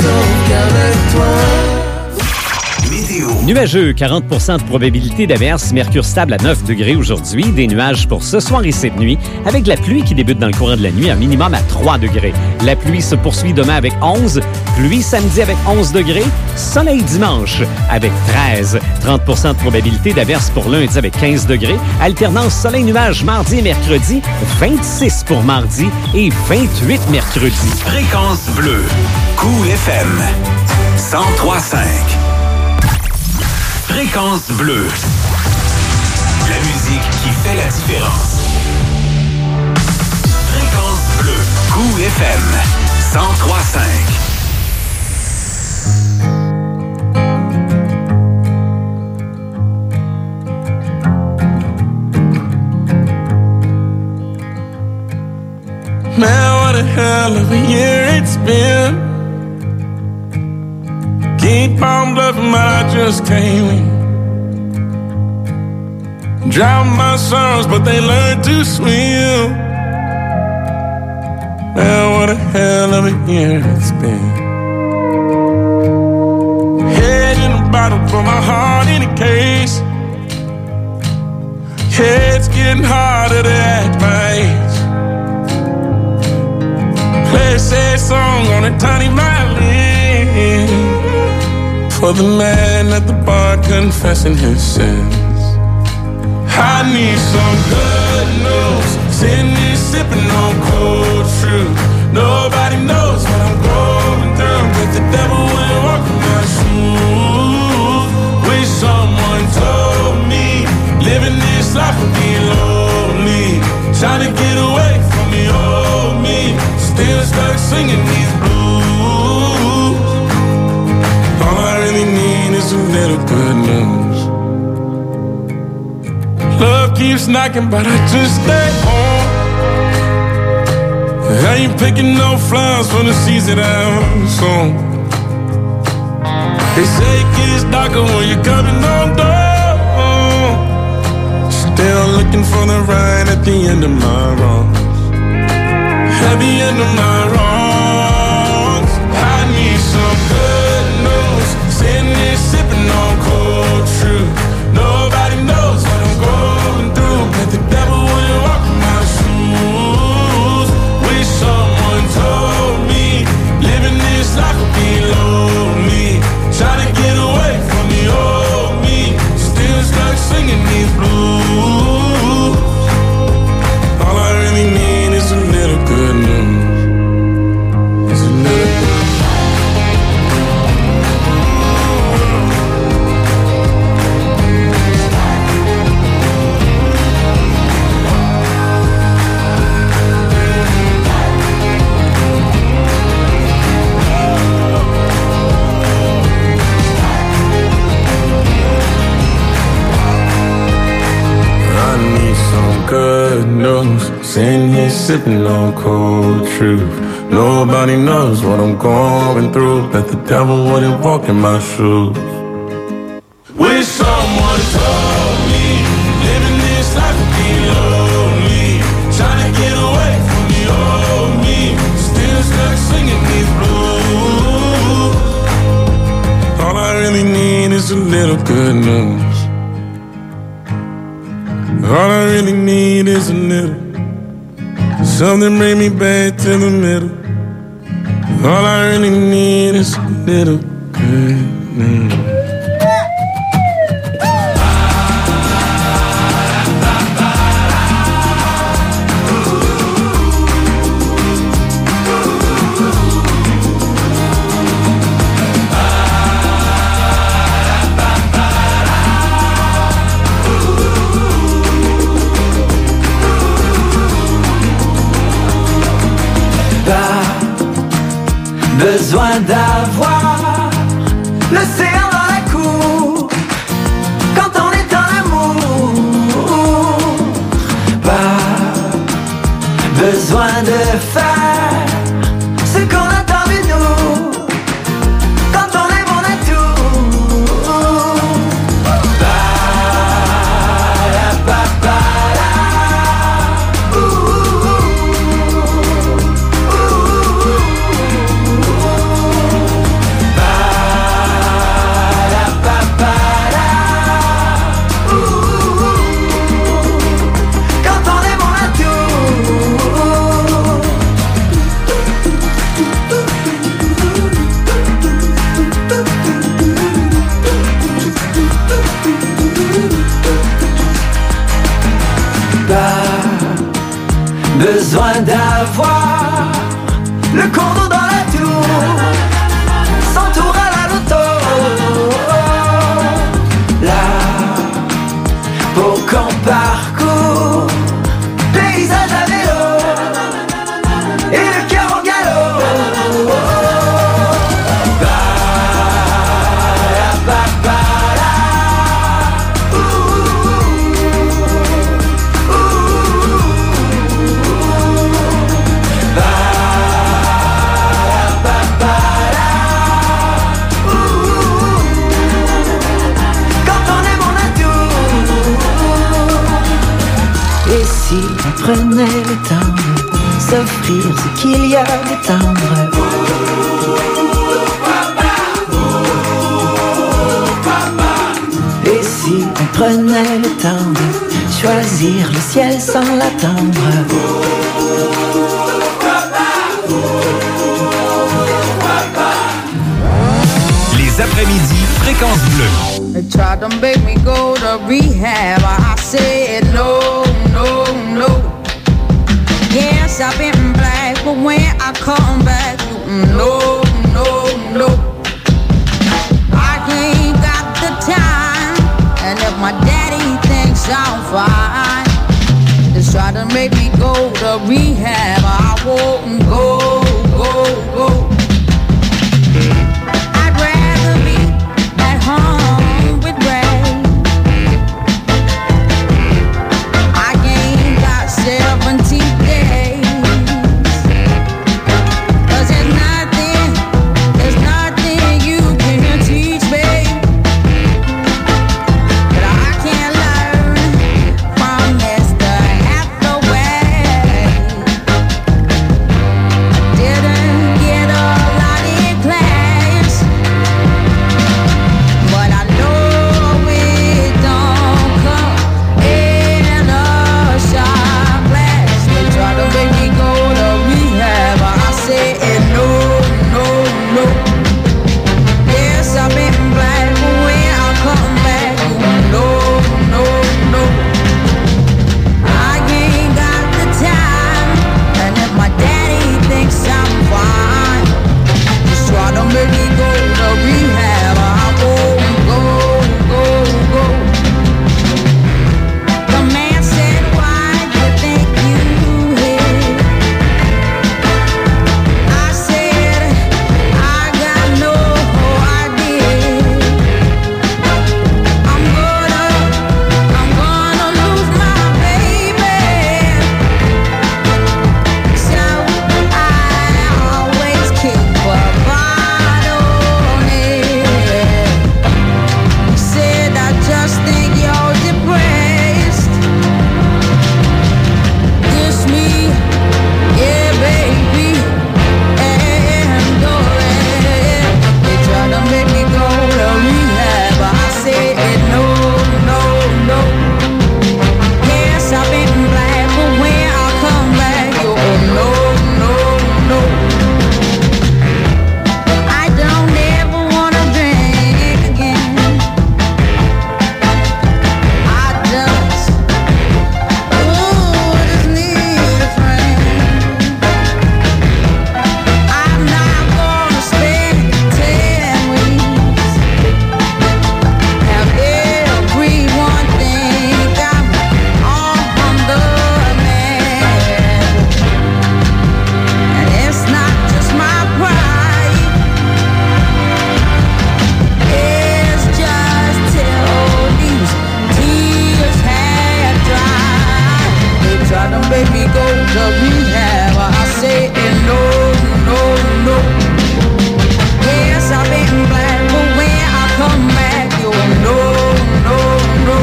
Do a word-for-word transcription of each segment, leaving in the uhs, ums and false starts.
sauf qu'avec toi. Nuageux, quarante pour cent de probabilité d'averse, mercure stable à neuf degrés aujourd'hui, des nuages pour ce soir et cette nuit, avec la pluie qui débute dans le courant de la nuit, un minimum à trois degrés. La pluie se poursuit demain avec onze, pluie samedi avec onze degrés, soleil dimanche avec treize, trente pour cent de probabilité d'averse pour lundi avec quinze degrés, alternance soleil-nuage mardi et mercredi, vingt-six pour mardi et vingt-huit mercredi. Fréquence bleue, Cool F M, cent trois virgule cinq. Fréquence bleue. La musique qui fait la différence. Fréquence bleue. Cool F M. cent trois virgule cinq. Man, what a hell of a year it's been. Keep on bluffing, but I just can't win. Drown my sorrows, but they learn to swim. Man, what a hell of a year it's been. Head in a bottle, put my heart in a case. Yeah, it's getting harder to act my age. Play a sad song on a tiny violin for the man at the bar confessing his sins. I need some good news. Sitting here sipping on cold truth. Nobody knows what I'm going through, but the devil will walk in my shoes. Wish someone told me living this life would be lonely. Trying to get away from the old me. Still stuck singing these blues. All I really need is a little good news. Love keeps knocking, but I just stay home. I ain't picking no flowers for the seeds that I'm sown. They say it gets darker when you're coming on down. Still looking for the right at the end of my wrongs. At the end of my wrongs, I need some good news. Sitting here sipping on cold truth. Nobody knows what I'm going through, but the devil wouldn't walk in my shoes. Wish someone told me living this life would be lonely. Trying to get away from the old me. Still stuck singing these blues. All I really need is a little good news. It's a little good. Good news, sitting here sipping on cold truth. Nobody knows what I'm going through, but the devil wouldn't walk in my shoes. Wish someone told me living this life would be lonely. Trying to get away from the old me. Still stuck singing these blues. All I really need is a little good news. All I really need is a little something bring me back to the middle. All I really need is a little good news. Besoin d'avoir l'océan dans la cour quand on est en amour. Pas besoin de faire ce qu'on attend de nous quand on est bon à tout. prenait le temps de s'offrir ce qu'il y a de tendre. Et si on prenait le temps de choisir le ciel sans l'attendre. Les après-midi, Fréquence Bleue. They tried to make me go to rehab. I said no, no, no. Yes, I've been black, but when I come back, no, no, no. I ain't got the time, and if my daddy thinks I'm fine, just try to make me go to rehab. I won't go, go, go. I'd rather be at home with Ray. I ain't got seventeen days. Cause there's nothing, there's nothing you can teach me that I can't learn from Mister Hathaway. I didn't get a lot in class, but I know it don't come in a shot glass. They try to make me go to rehab, I said no, no, no. Yes, I've been black, but when I come back, no, no, no. I ain't got the time, and if my daddy thinks I'm fine, just try to make me go to rehab. I won't go, go, go. The man said, why do you think you hit? I said, I got no idea. I'm gonna, I'm gonna lose my baby. So I always keep a bottle near. Said I just think you're depressed. Kiss me, yeah, baby, and go ahead. They try to make me go to rehab, but I said no, no, no. Yes, I've been black, but when I come back, you no, no, no. I don't ever wanna drink again. I just, ooh, just need a friend. I'm not gonna spend ten weeks. Have everyone think I'm on the man. And it's not just my pride. It's just till these tears had dried. They try to make me go to rehab. I say no, no, no. Yes, I've been black, but when I come back, you no, no, no.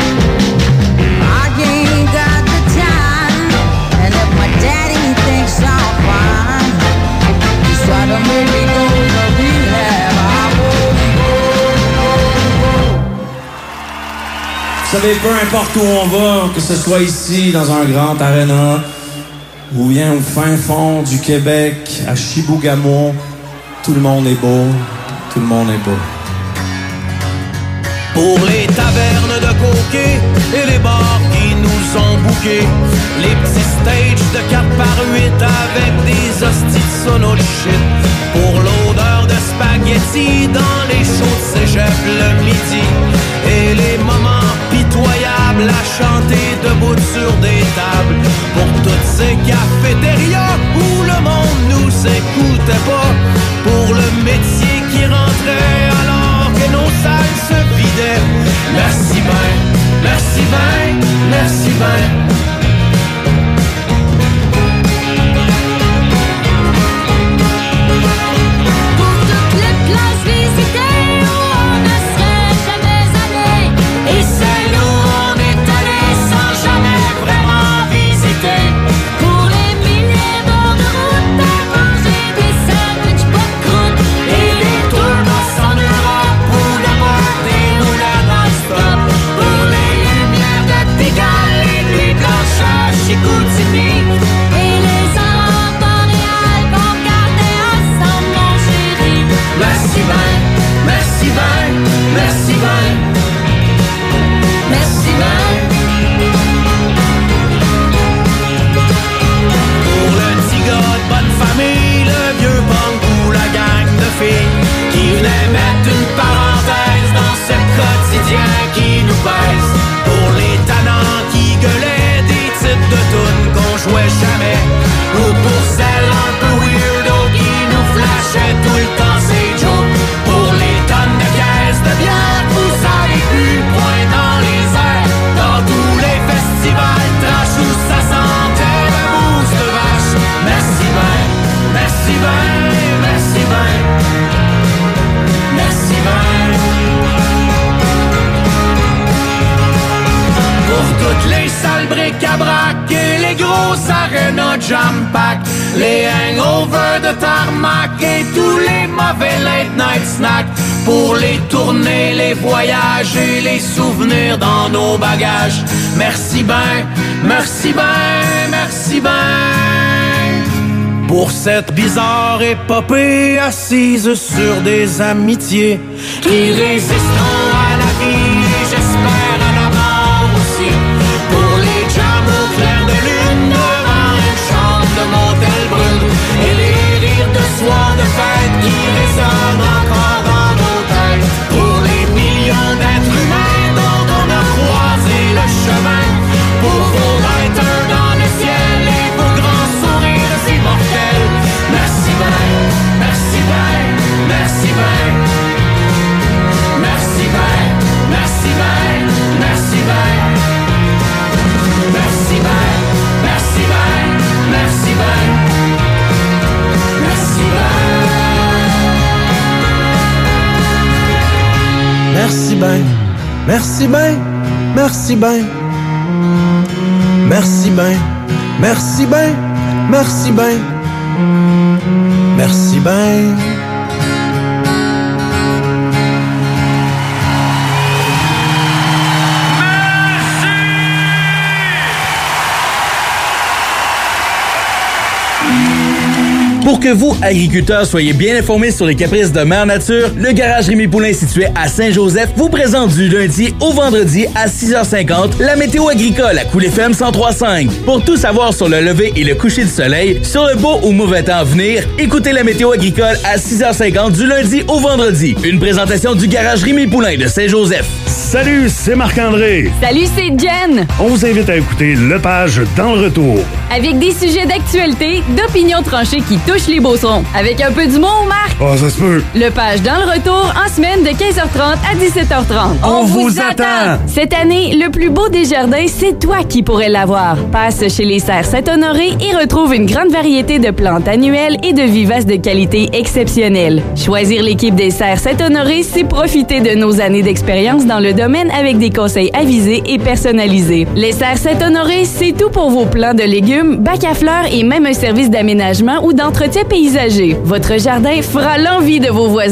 I ain't got the time, and if my daddy thinks I'm fine, just try to make me go to rehab. I won't go, go, go. Vous savez, peu importe où on va, que ce soit ici, dans un grand aréna, ou bien au fin fond du Québec, à Chibougamau, tout le monde est beau, tout le monde est beau. Pour les tavernes de coquets et les bars qui nous ont bouqués, les petits stages de quatre par huit avec des hosties de sono shit. Pour l'odeur de spaghetti dans les shows de cégep le midi, et les moments pitoyables à chanter debout sur des tables. Pour toutes ces cafétérias où le monde nous écoutait pas, pour le métier qui rentrait alors que nos salles se vidaient. Merci ben, merci ben, merci ben. Pour toutes les places visitées où on ne serait jamais allé, et celles où on est allé sans jamais vraiment visiter. merci ben, merci ben, merci ben. Pour le petit gars de bonne famille, le vieux punk ou la gang de filles qui venait mettre une parenthèse dans ce quotidien qui nous pèse. Pour les tannants qui gueulaient des titres de tunes qu'on jouait jamais, ou pour celles un peu weirdo qui nous flashaient tout le temps ces jokes. Pour les tonnes de caisses de bière, vous avez pu point dans les airs, dans tous les festivals trash où ça sentait la mousse de vache. Merci ben, merci ben, merci ben, merci ben. Pour toutes les salles bric-à-brac et les grosses arénas jam-pack, les hangovers de tarmac et tous les mauvais late-night snacks. Pour les tournées, les voyages et les souvenirs dans nos bagages. Merci ben, merci ben, merci ben. Pour cette bizarre épopée assise sur des amitiés qui résisteront à la vie, j'espère à la mort aussi. Pour les jams au clair de lune devant une chambre de motel brune et les rires de soir de fête qui résonnent encore dans nos têtes. Pour les millions d'êtres humains dont on a croisé le chemin. Pour vos lighters dans le ciel et vos grands sourires immortels. Merci ben, merci ben, merci ben. Merci ben, merci ben, merci ben. Merci ben, merci ben, merci ben. Merci ben. Merci ben, merci ben, merci ben. Merci ben, merci ben, merci ben. Merci ben. Pour que vous, agriculteurs, soyez bien informés sur les caprices de Mère Nature, le garage Rémi Poulain situé à Saint-Joseph vous présente du lundi au vendredi à six heures cinquante la météo agricole à Cool F M cent trois virgule cinq. Pour tout savoir sur le lever et le coucher du soleil, sur le beau ou mauvais temps à venir, écoutez la météo agricole à six heures cinquante du lundi au vendredi. Une présentation du garage Rémi Poulain de Saint-Joseph. Salut, c'est Marc-André. Salut, c'est Jen. On vous invite à écouter Le Page dans le retour. Avec des sujets d'actualité, d'opinions tranchées qui touchent les beaucerons. Avec un peu d'humour, Marc. Ah, oh, ça se peut. Le Page dans le retour en semaine de quinze heures trente à dix-sept heures trente. On, On vous attend. attend. Cette année, le plus beau des jardins, c'est toi qui pourrais l'avoir. Passe chez les Serres Saint-Honoré et retrouve une grande variété de plantes annuelles et de vivaces de qualité exceptionnelle. Choisir l'équipe des Serres Saint-Honoré, c'est profiter de nos années d'expérience dans le domaine avec des conseils avisés et personnalisés. Les Serres Saint-Honoré, c'est tout pour vos plants de légumes, bacs à fleurs et même un service d'aménagement ou d'entretien paysager. Votre jardin fera l'envie de vos voisins.